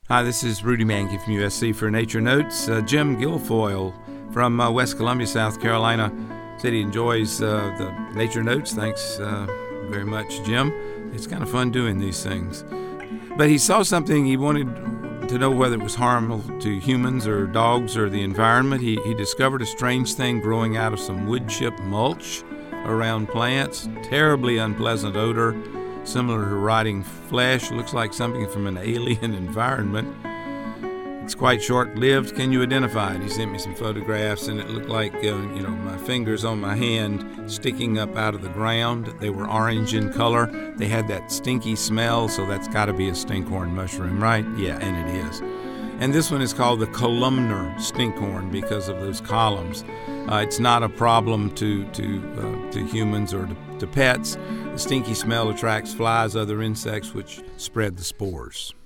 Hi, this is Rudy Mankey from USC for Nature Notes. Jim Guilfoyle from West Columbia, South Carolina, said he enjoys the Nature Notes. Thanks very much, Jim. It's kind of fun doing these things. But he saw something. He wanted to know whether it was harmful to humans or dogs or the environment. He discovered a strange thing growing out of some wood chip mulch around plants. Terribly unpleasant odor, similar to rotting flesh. Looks like something from an alien environment. It's quite short-lived. Can you identify it? He sent me some photographs, and it looked like, my fingers on my hand sticking up out of the ground. They were orange in color. They had that stinky smell, so that's got to be a stinkhorn mushroom, right? Yeah, and it is. And this one is called the columnar stinkhorn because of those columns. It's not a problem to humans or to pets. The stinky smell attracts flies, other insects, which spread the spores.